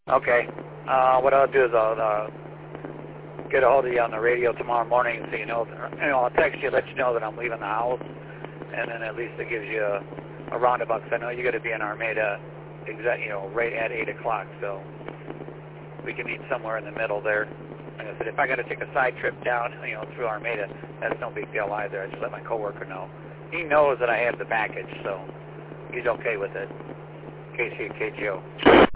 Okay. What I'll do is I'll get a hold of you on the radio tomorrow morning, so you know. I'll text you, let you know that I'm leaving the house, and then at least it gives you a roundabout. Cause I know you got to be in Armada, right at 8 o'clock. So we can meet somewhere in the middle there. Like I said, if I got to take a side trip down, through Armada, that's no big deal either. I just let my coworker know. He knows that I have the package, so he's okay with it. KC, KGO.